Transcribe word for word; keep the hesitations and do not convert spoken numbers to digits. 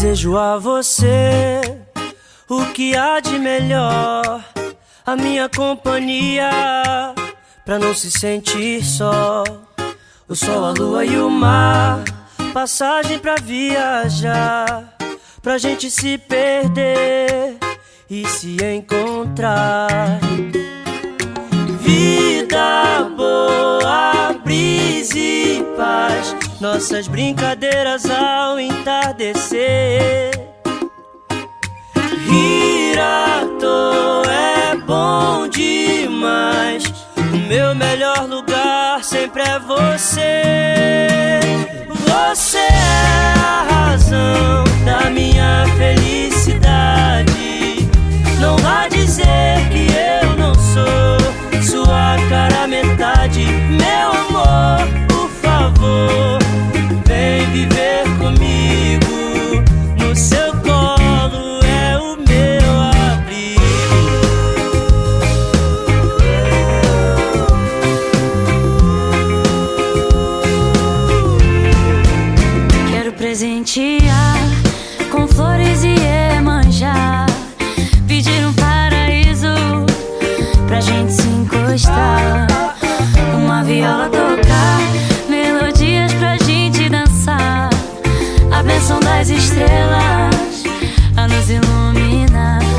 Desejo a você o que há de melhor, a minha companhia, pra não se sentir só. O sol, a lua e o mar, passagem pra viajar, pra gente se perder e se encontrar. Vida boa, brisa e paz, nossas brincadeiras ao entardecer. Rir à toa é bom demais, o meu melhor lugar sempre é você. Você é a razão da minha felicidade. Não vá dizer que eu não sou sua cara metade. Meu amor, por favor, vem viver comigo. No seu colo é o meu abrigo. Quero presentear com flores e Iemanjá, pedir um paraíso pra gente se encostar, uma viola tocar, melodias pra gente dançar, a bênção das estrelas a nos iluminar.